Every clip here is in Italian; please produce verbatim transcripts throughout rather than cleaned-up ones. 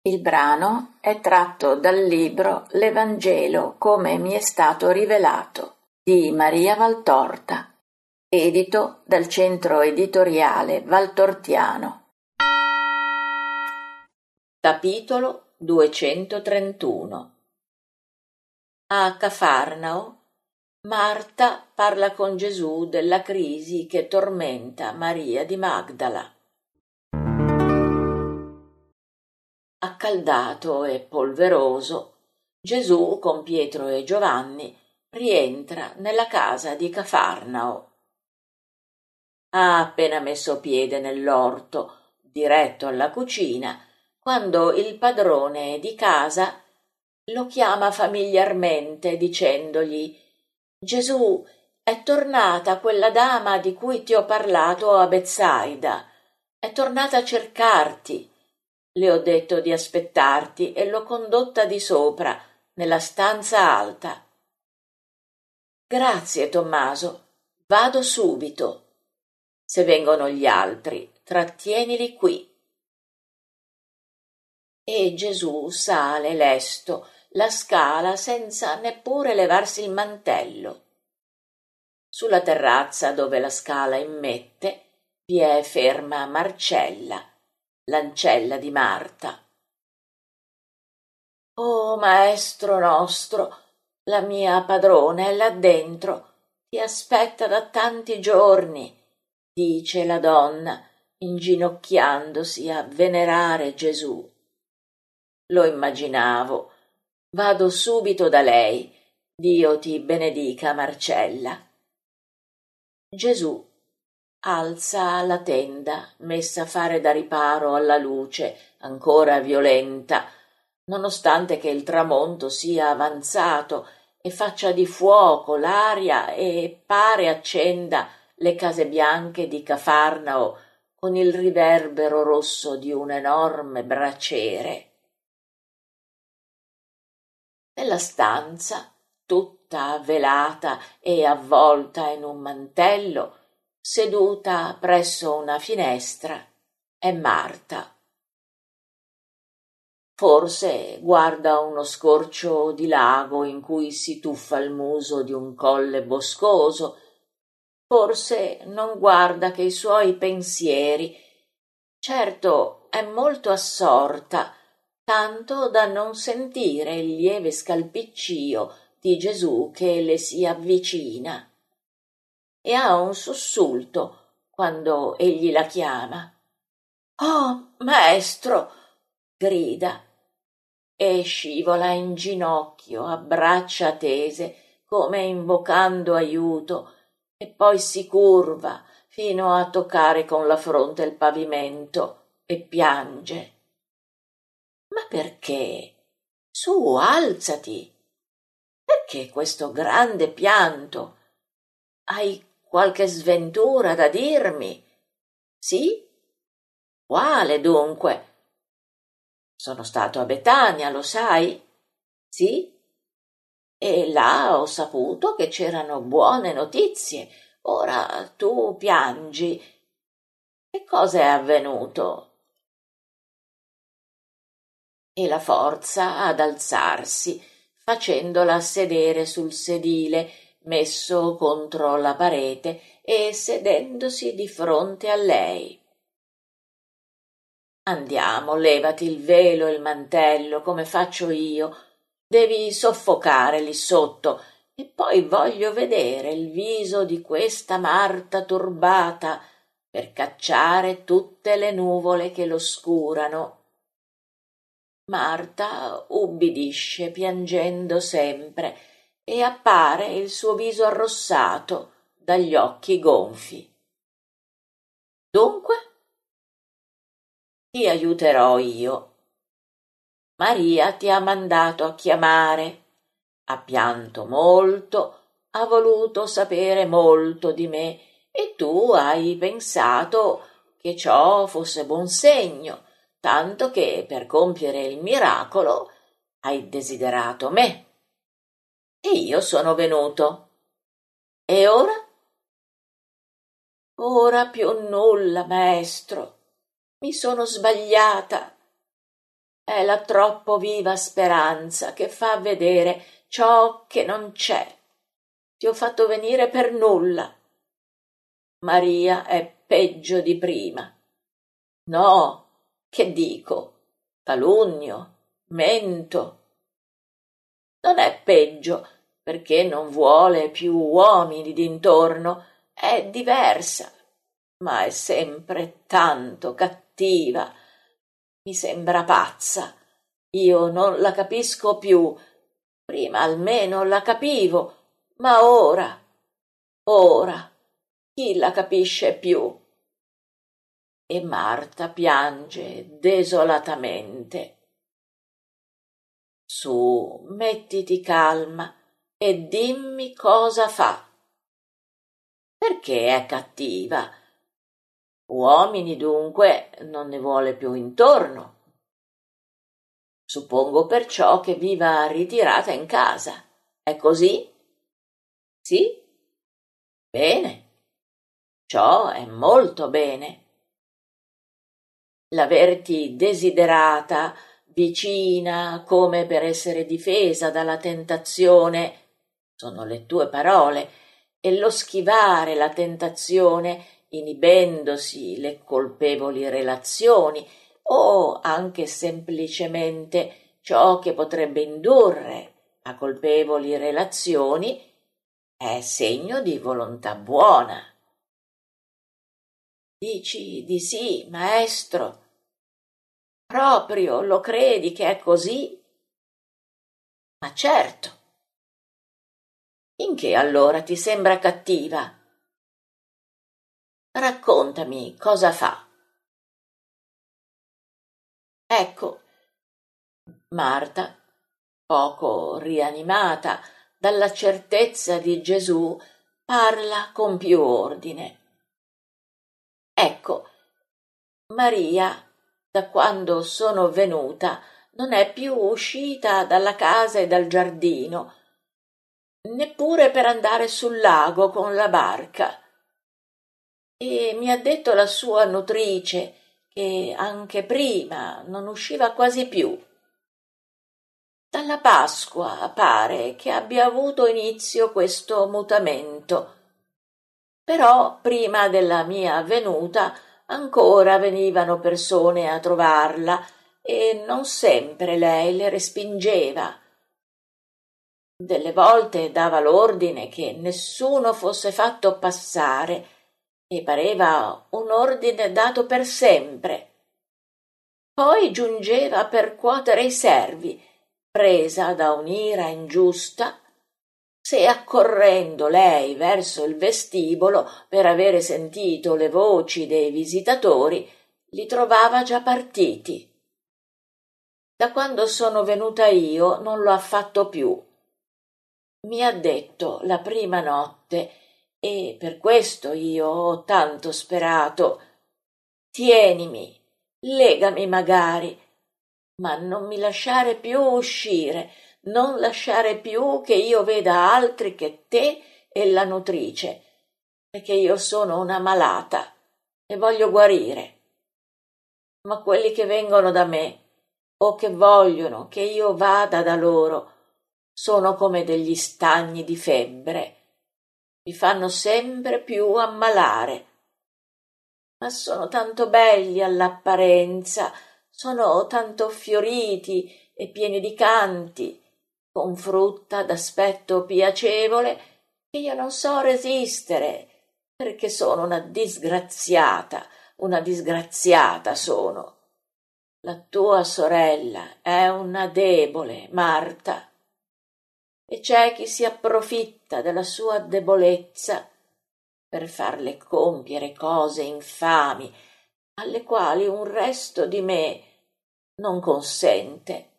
Il brano è tratto dal libro L'Evangelo come mi è stato rivelato di Maria Valtorta, edito dal Centro Editoriale Valtortiano. Capitolo duecentotrentuno. A Cafarnao, Marta parla con Gesù della crisi che tormenta Maria di Magdala. Accaldato e polveroso, Gesù con Pietro e Giovanni rientra nella casa di Cafarnao. Ha appena messo piede nell'orto, diretto alla cucina, quando il padrone di casa lo chiama familiarmente dicendogli: «Gesù, è tornata quella dama di cui ti ho parlato a Betsaida, è tornata a cercarti. Le ho detto di aspettarti e l'ho condotta di sopra, nella stanza alta». «Grazie, Tommaso, vado subito. Se vengono gli altri, trattienili qui». E Gesù sale lesto la scala senza neppure levarsi il mantello. Sulla terrazza dove la scala immette vi è ferma Marcella, l'ancella di Marta. «Oh, maestro nostro, la mia padrona è là dentro, ti aspetta da tanti giorni», dice la donna, inginocchiandosi a venerare Gesù. «Lo immaginavo. Vado subito da lei. Dio ti benedica, Marcella». Gesù alza la tenda messa a fare da riparo alla luce ancora violenta, nonostante che il tramonto sia avanzato e faccia di fuoco l'aria e pare accenda le case bianche di Cafarnao con il riverbero rosso di un enorme braciere. Nella stanza, tutta velata e avvolta in un mantello, seduta presso una finestra, è Marta. Forse guarda uno scorcio di lago in cui si tuffa il muso di un colle boscoso, forse non guarda che i suoi pensieri. Certo, è molto assorta, tanto da non sentire il lieve scalpiccio di Gesù che le si avvicina, e ha un sussulto quando egli la chiama. «Oh, maestro!» grida, e scivola in ginocchio a braccia tese come invocando aiuto, e poi si curva fino a toccare con la fronte il pavimento e piange. «Ma perché? Su, alzati! Perché questo grande pianto? Hai qualche sventura da dirmi? Sì? Quale dunque? Sono stato a Betania, lo sai? Sì? E là ho saputo che c'erano buone notizie. Ora tu piangi. Che cosa è avvenuto?» E la forza ad alzarsi, facendola sedere sul sedile messo contro la parete e sedendosi di fronte a lei. «Andiamo, levati il velo e il mantello, come faccio io. Devi soffocare lì sotto, e poi voglio vedere il viso di questa Marta turbata per cacciare tutte le nuvole che l'oscurano». Marta ubbidisce piangendo sempre, e appare il suo viso arrossato dagli occhi gonfi. «Dunque? Ti aiuterò io. Maria ti ha mandato a chiamare, ha pianto molto, ha voluto sapere molto di me, e tu hai pensato che ciò fosse buon segno, tanto che per compiere il miracolo hai desiderato me. E io sono venuto. E ora? Ora più nulla, maestro. Mi sono sbagliata. è la troppo viva speranza che fa vedere ciò che non c'è. Ti ho fatto venire per nulla. Maria è peggio di prima. No, che dico? Calunnio, mento. Non è peggio perché non vuole più uomini d'intorno, è diversa, ma è sempre tanto cattiva. Mi sembra pazza. Io non la capisco più. Prima almeno la capivo, ma ora, ora, chi la capisce più? E Marta piange desolatamente. Su, mettiti calma e dimmi cosa fa. Perché è cattiva? Uomini dunque non ne vuole più intorno. Suppongo perciò che viva ritirata in casa. È così? Sì? Bene. Ciò è molto bene. L'averti desiderata, vicina, come per essere difesa dalla tentazione, sono le tue parole, e lo schivare la tentazione inibendosi le colpevoli relazioni o anche semplicemente ciò che potrebbe indurre a colpevoli relazioni è segno di volontà buona. Dici di sì, maestro? Proprio lo credi che è così? Ma certo. In che allora ti sembra cattiva? Raccontami cosa fa. Ecco, Marta, poco rianimata dalla certezza di Gesù, parla con più ordine. Ecco, Maria, da quando sono venuta, non è più uscita dalla casa e dal giardino, neppure per andare sul lago con la barca. E mi ha detto la sua nutrice che anche prima non usciva quasi più. Dalla Pasqua pare che abbia avuto inizio questo mutamento. Però prima della mia venuta ancora venivano persone a trovarla e non sempre lei le respingeva. Delle volte dava l'ordine che nessuno fosse fatto passare e pareva un ordine dato per sempre. Poi giungeva a percuotere i servi, presa da un'ira ingiusta, se accorrendo lei verso il vestibolo per avere sentito le voci dei visitatori, li trovava già partiti. Da quando sono venuta io non lo ha fatto più. Mi ha detto la prima notte, e per questo io ho tanto sperato: tienimi, legami magari, ma non mi lasciare più uscire, non lasciare più che io veda altri che te e la nutrice, perché io sono una malata e voglio guarire. Ma quelli che vengono da me o che vogliono che io vada da loro sono come degli stagni di febbre, mi fanno sempre più ammalare. Ma sono tanto belli all'apparenza, sono tanto fioriti e pieni di canti, con frutta d'aspetto piacevole, che io non so resistere, perché sono una disgraziata, una disgraziata sono. La tua sorella è una debole, Marta, e c'è chi si approfitta della sua debolezza per farle compiere cose infami alle quali un resto di me non consente.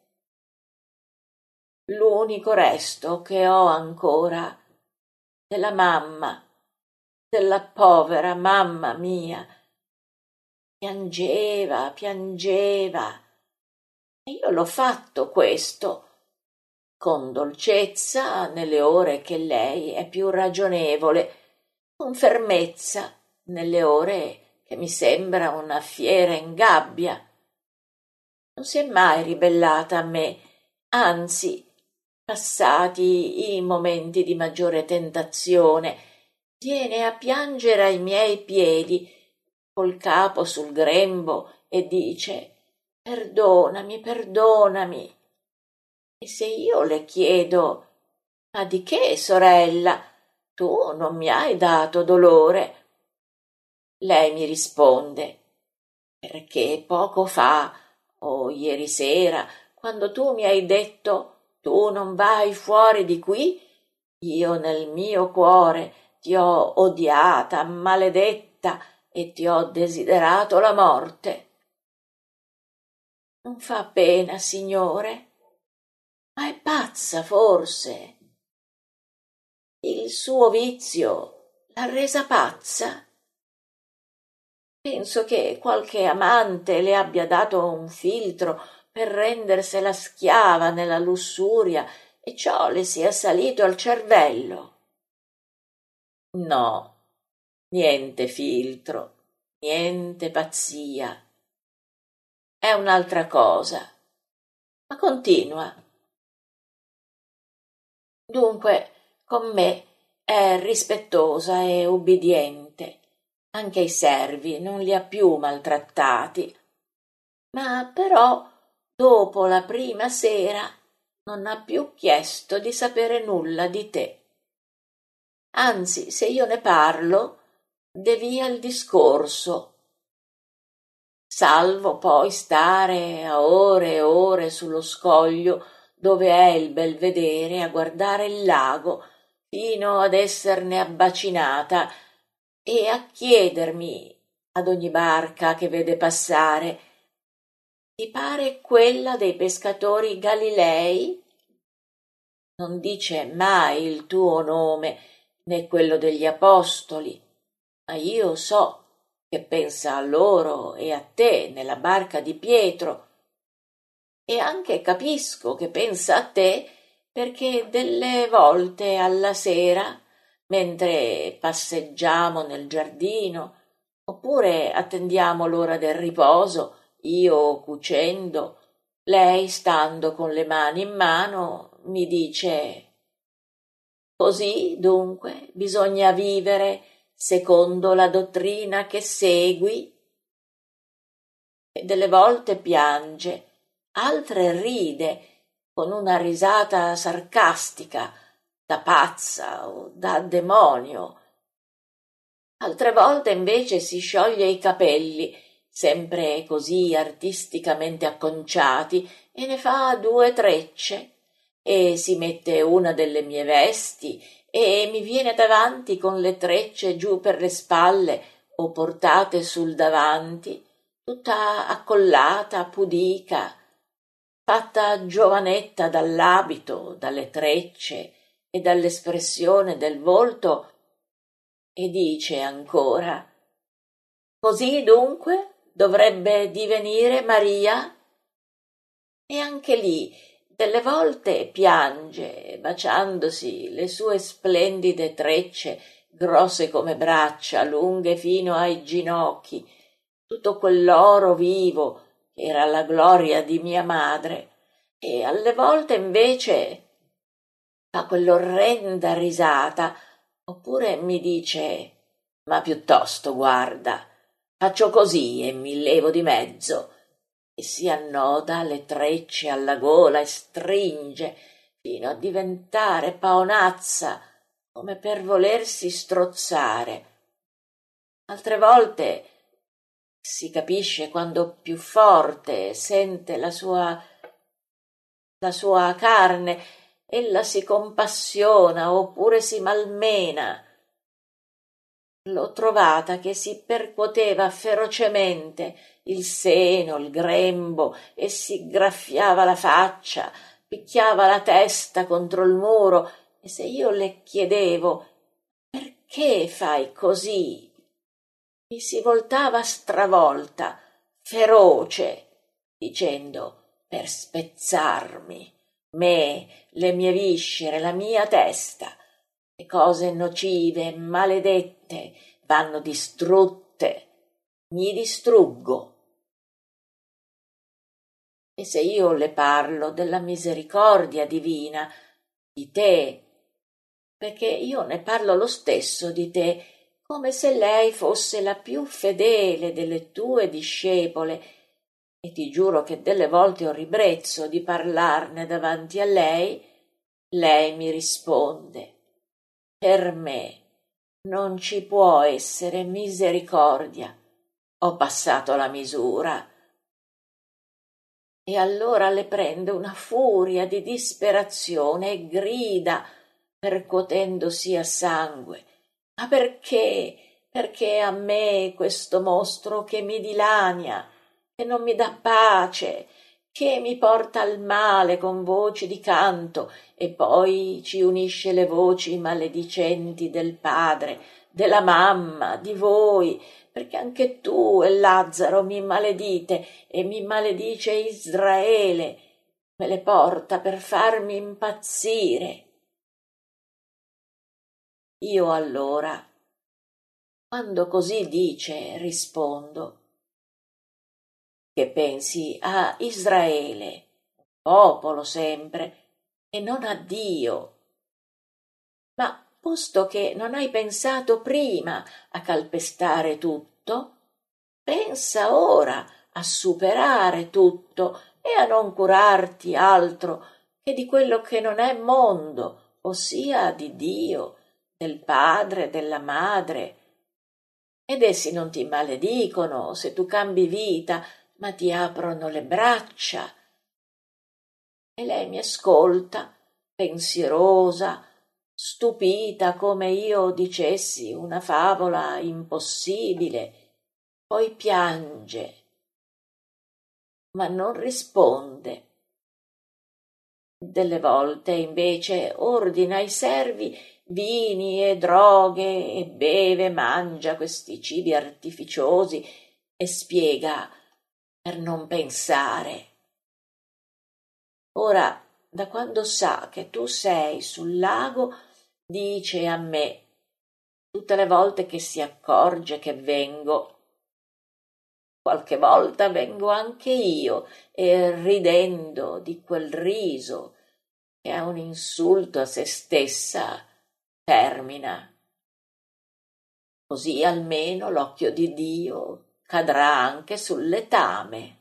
L'unico resto che ho ancora è la mamma, della povera mamma mia. Piangeva, piangeva, e io l'ho fatto questo, con dolcezza nelle ore che lei è più ragionevole, con fermezza nelle ore che mi sembra una fiera in gabbia. non si è mai ribellata a me, anzi, passati i momenti di maggiore tentazione, viene a piangere ai miei piedi, col capo sul grembo, e dice: perdonami, perdonami. E se io le chiedo: ma di che, sorella? Tu non mi hai dato dolore. Lei mi risponde: perché poco fa, o ieri sera, quando tu mi hai detto tu non vai fuori di qui, io nel mio cuore ti ho odiata, maledetta, e ti ho desiderato la morte. Non fa pena, signore? Ma è pazza, forse? Il suo vizio l'ha resa pazza? Penso che qualche amante le abbia dato un filtro per rendersela schiava nella lussuria e ciò le sia salito al cervello. No, niente filtro, niente pazzia. È un'altra cosa. Ma continua. Dunque, con me è rispettosa e ubbidiente. Anche i servi non li ha più maltrattati. Ma però, dopo la prima sera, non ha più chiesto di sapere nulla di te. Anzi, se io ne parlo, devia il discorso. Salvo poi stare a ore e ore sullo scoglio dove è il belvedere a guardare il lago fino ad esserne abbacinata e a chiedermi ad ogni barca che vede passare: ti pare quella dei pescatori Galilei? Non dice mai il tuo nome né quello degli apostoli, ma io so che pensa a loro e a te nella barca di Pietro, e anche capisco che pensa a te perché delle volte alla sera, mentre passeggiamo nel giardino, oppure attendiamo l'ora del riposo, io cucendo, lei stando con le mani in mano, mi dice: così dunque bisogna vivere secondo la dottrina che segui? E delle volte piange, altre ride con una risata sarcastica, da pazza o da demonio. Altre volte invece si scioglie i capelli, sempre così artisticamente acconciati, e ne fa due trecce, e si mette una delle mie vesti e mi viene davanti con le trecce giù per le spalle o portate sul davanti, tutta accollata, pudica, fatta giovanetta dall'abito, dalle trecce e dall'espressione del volto, e dice ancora: così dunque dovrebbe divenire Maria? E anche lì delle volte piange, baciandosi le sue splendide trecce, grosse come braccia, lunghe fino ai ginocchi, tutto quell'oro vivo che era la gloria di mia madre, e alle volte invece fa quell'orrenda risata, oppure mi dice: ma piuttosto guarda, faccio così e mi levo di mezzo, e si annoda le trecce alla gola e stringe fino a diventare paonazza, come per volersi strozzare. Altre volte si capisce quando più forte sente la sua la sua carne, ella si compassiona oppure si malmena. L'ho trovata che si percuoteva ferocemente il seno, il grembo, e si graffiava la faccia, picchiava la testa contro il muro, e se io le chiedevo: perché fai così? Mi si voltava stravolta, feroce, dicendo: per spezzarmi, me, le mie viscere, la mia testa. Le cose nocive, maledette, vanno distrutte. Mi distruggo. E se io le parlo della misericordia divina, di te, perché io ne parlo lo stesso di te, come se lei fosse la più fedele delle tue discepole, e ti giuro che delle volte ho ribrezzo di parlarne davanti a lei, lei mi risponde: per me non ci può essere misericordia, ho passato la misura. E allora le prende una furia di disperazione e grida, percuotendosi a sangue: ma perché, perché a me questo mostro che mi dilania, che non mi dà pace, che mi porta al male con voci di canto, e poi ci unisce le voci maledicenti del padre, della mamma, di voi, perché anche tu e Lazzaro mi maledite, e mi maledice Israele, me le porta per farmi impazzire. Io allora, quando così dice, rispondo: che pensi a Israele, popolo sempre, e non a Dio. Ma posto che non hai pensato prima a calpestare tutto, pensa ora a superare tutto e a non curarti altro che di quello che non è mondo, ossia di Dio, del padre, della madre. Ed essi non ti maledicono se tu cambi vita, ma ti aprono le braccia. E lei mi ascolta, pensierosa, stupita come io dicessi una favola impossibile, poi piange, ma non risponde. Delle volte invece ordina ai servi vini e droghe e beve, mangia questi cibi artificiosi e spiega per non pensare. Ora, da quando sa che tu sei sul lago, dice a me, tutte le volte che si accorge che vengo, qualche volta vengo anche io, e ridendo di quel riso, che è un insulto a se stessa, termina. Così almeno l'occhio di Dio cadrà anche sul letame.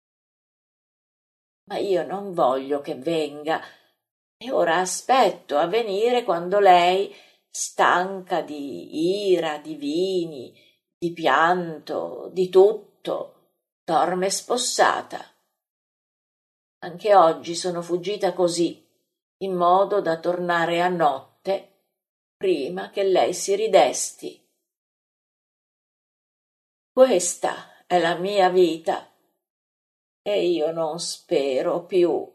Ma io non voglio che venga, e ora aspetto a venire quando lei, stanca di ira, di vini, di pianto, di tutto, dorme spossata. Anche oggi sono fuggita così, in modo da tornare a notte prima che lei si ridesti. Questa è la mia vita e io non spero più.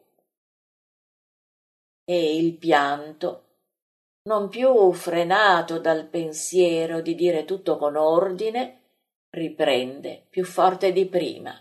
E il pianto, non più frenato dal pensiero di dire tutto con ordine, riprende più forte di prima.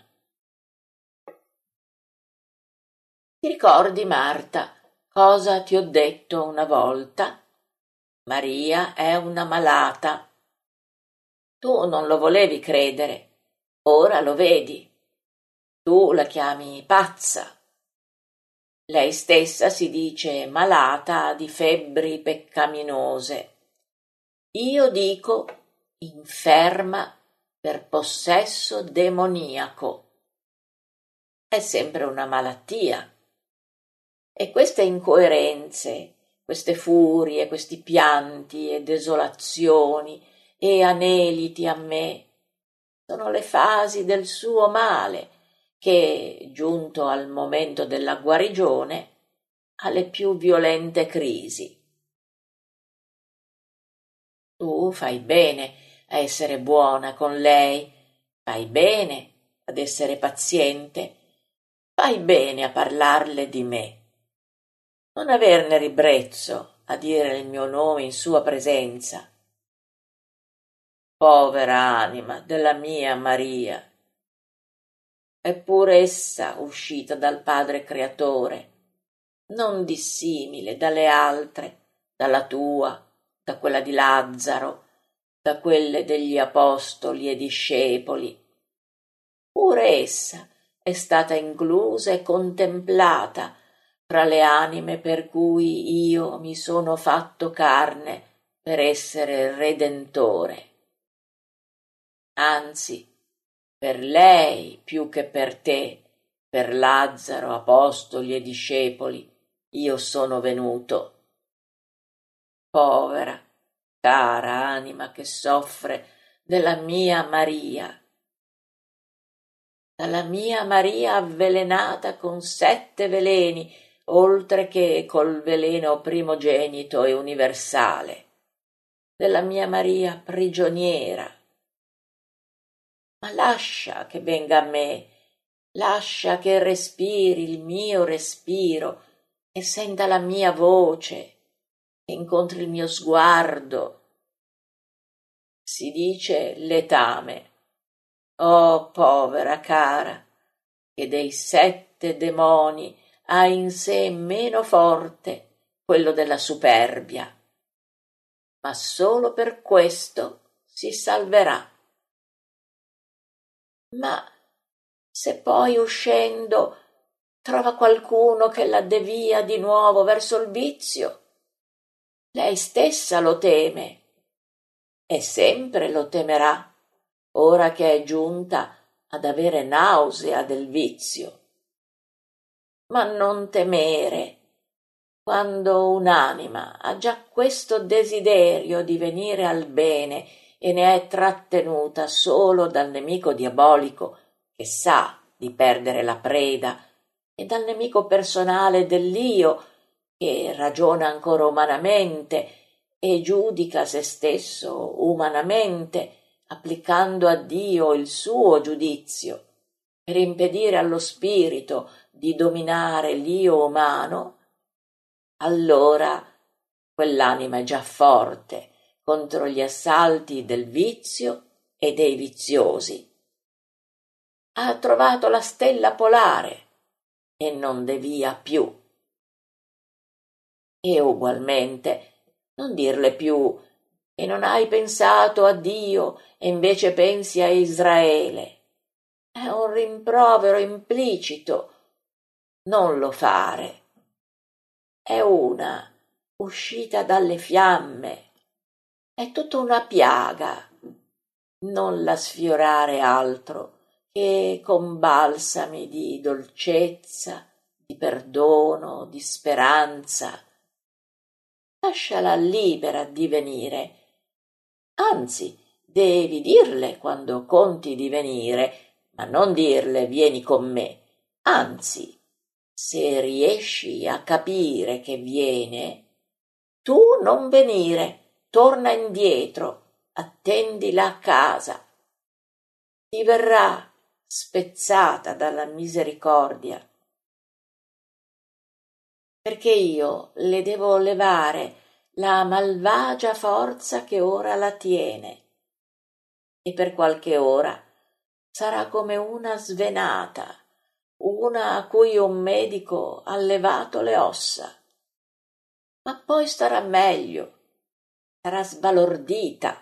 Ti ricordi, Marta, cosa ti ho detto una volta? Maria è una malata. Tu non lo volevi credere, ora lo vedi. Tu la chiami pazza. Lei stessa si dice malata di febbri peccaminose. Io dico inferma per possesso demoniaco. È sempre una malattia. E queste incoerenze, queste furie, questi pianti e desolazioni e aneliti a me, sono le fasi del suo male che, giunto al momento della guarigione, ha le più violente crisi. Tu fai bene a essere buona con lei, fai bene ad essere paziente, fai bene a parlarle di me. Non averne ribrezzo a dire il mio nome in sua presenza. Povera anima della mia Maria, eppure essa uscita dal Padre Creatore, non dissimile dalle altre, dalla tua, da quella di Lazzaro, da quelle degli apostoli e discepoli. Pure essa, è stata inclusa e contemplata fra le anime per cui io mi sono fatto carne per essere redentore. Anzi, per lei più che per te, per Lazzaro, apostoli e discepoli, io sono venuto. Povera, cara anima che soffre della mia Maria, dalla mia Maria avvelenata con sette veleni, oltre che col veleno primogenito e universale, della mia Maria prigioniera. Ma lascia che venga a me, lascia che respiri il mio respiro e senta la mia voce, che incontri il mio sguardo. Si dice letame. Oh, povera cara, che dei sette demoni ha in sé meno forte quello della superbia, ma solo per questo si salverà. Ma se poi uscendo trova qualcuno che la devia di nuovo verso il vizio, lei stessa lo teme e sempre lo temerà, ora che è giunta ad avere nausea del vizio. Ma non temere, quando un'anima ha già questo desiderio di venire al bene e ne è trattenuta solo dal nemico diabolico che sa di perdere la preda e dal nemico personale dell'io che ragiona ancora umanamente e giudica se stesso umanamente, applicando a Dio il suo giudizio per impedire allo spirito di dominare l'io umano, allora quell'anima è già forte contro gli assalti del vizio e dei viziosi. Ha trovato la stella polare e non devia più. E ugualmente non dirle più che non hai pensato a Dio e invece pensi a Israele. È un rimprovero implicito. Non lo fare. È una uscita dalle fiamme. È tutta una piaga. Non la sfiorare altro che con balsami di dolcezza, di perdono, di speranza. Lasciala libera di venire. Anzi, devi dirle quando conti di venire, ma non dirle vieni con me. Anzi, se riesci a capire che viene, tu non venire, torna indietro, attendila a casa. Ti verrà spezzata dalla misericordia, perché io le devo levare la malvagia forza che ora la tiene, e per qualche ora sarà come una svenata, una a cui un medico ha levato le ossa, ma poi starà meglio, sarà sbalordita.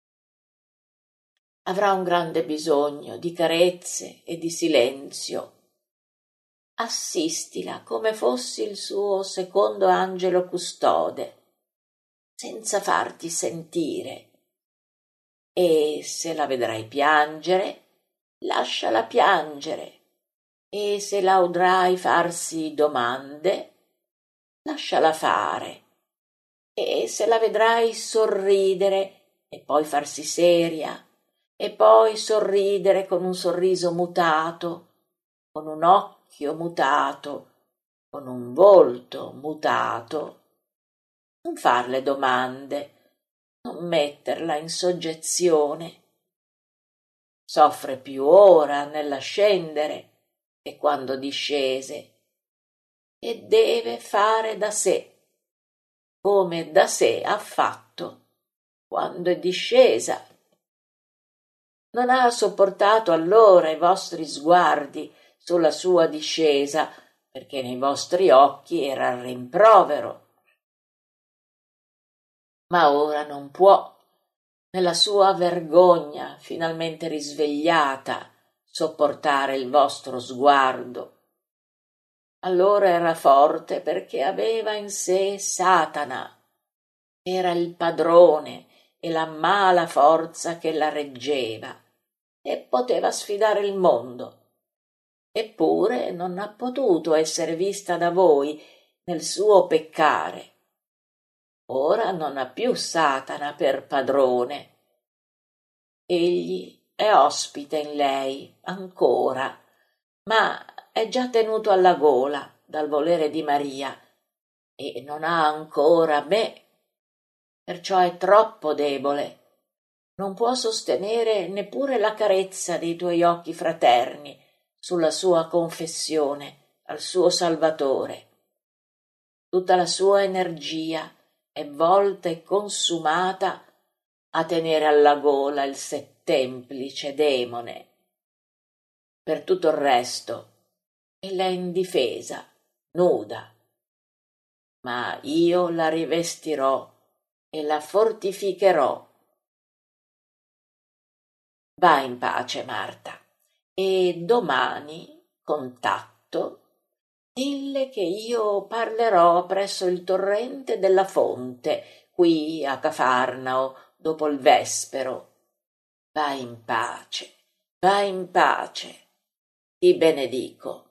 Avrà un grande bisogno di carezze e di silenzio. Assistila come fossi il suo secondo angelo custode, senza farti sentire. E se la vedrai piangere, lasciala piangere. E se la udrai farsi domande, lasciala fare. E se la vedrai sorridere e poi farsi seria, e poi sorridere con un sorriso mutato, con un occhio mutato, con un volto mutato, non farle domande, non metterla in soggezione. Soffre più ora nell'ascendere che quando discese, e deve fare da sé, come da sé ha fatto quando è discesa. Non ha sopportato allora i vostri sguardi sulla sua discesa, perché nei vostri occhi era il rimprovero. Ma ora non può, nella sua vergogna finalmente risvegliata sopportare il vostro sguardo. Allora era forte perché aveva in sé Satana, era il padrone e la mala forza che la reggeva e poteva sfidare il mondo. Eppure non ha potuto essere vista da voi nel suo peccare. Ora non ha più Satana per padrone. Egli è ospite in lei ancora, ma è già tenuto alla gola dal volere di Maria e non ha ancora me, perciò è troppo debole. Non può sostenere neppure la carezza dei tuoi occhi fraterni sulla sua confessione al suo Salvatore. Tutta la sua energia è volta e consumata a tenere alla gola il settemplice demone. Per tutto il resto ella è indifesa, nuda, ma io la rivestirò e la fortificherò. Va in pace, Marta, e domani contatto. Dille che io parlerò presso il torrente della fonte, qui a Cafarnao, dopo il vespero. Va in pace, va in pace, ti benedico.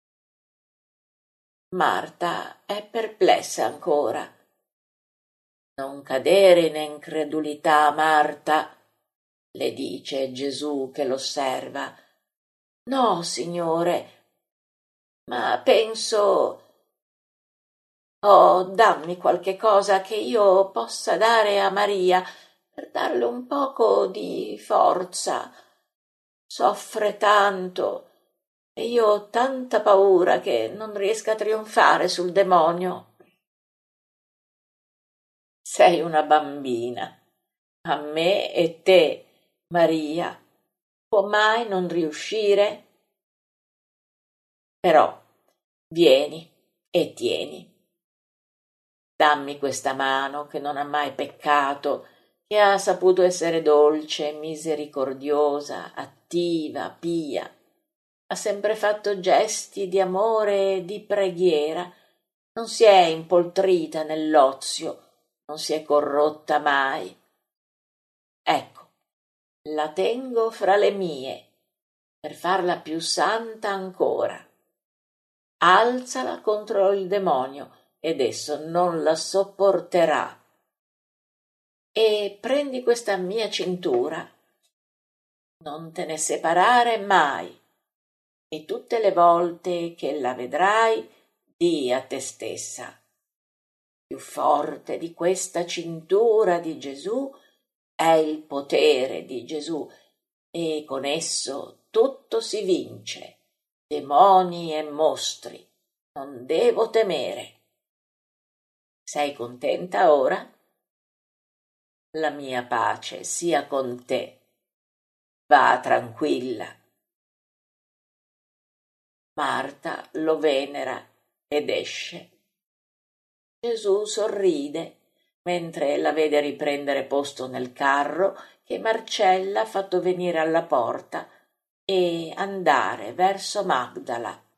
Marta è perplessa ancora. Non cadere in incredulità, Marta, le dice Gesù che l'osserva. No, Signore, ma penso... Oh, dammi qualche cosa che io possa dare a Maria per darle un poco di forza. Soffre tanto e io ho tanta paura che non riesca a trionfare sul demonio. Sei una bambina. A me e te, Maria, può mai non riuscire? Però vieni e tieni. Dammi questa mano che non ha mai peccato, che ha saputo essere dolce, misericordiosa, attiva, pia. Ha sempre fatto gesti di amore e di preghiera. Non si è impoltrita nell'ozio, non si è corrotta mai. Ecco, la tengo fra le mie, per farla più santa ancora. Alzala contro il demonio, ed esso non la sopporterà. E prendi questa mia cintura, non te ne separare mai, e tutte le volte che la vedrai, di a te stessa: più forte di questa cintura di Gesù è il potere di Gesù, e con esso tutto si vince, demoni e mostri. Non devo temere. Sei contenta ora? La mia pace sia con te. Va tranquilla. Marta lo venera ed esce. Gesù sorride mentre la vede riprendere posto nel carro che Marcella ha fatto venire alla porta e andare verso Magdala.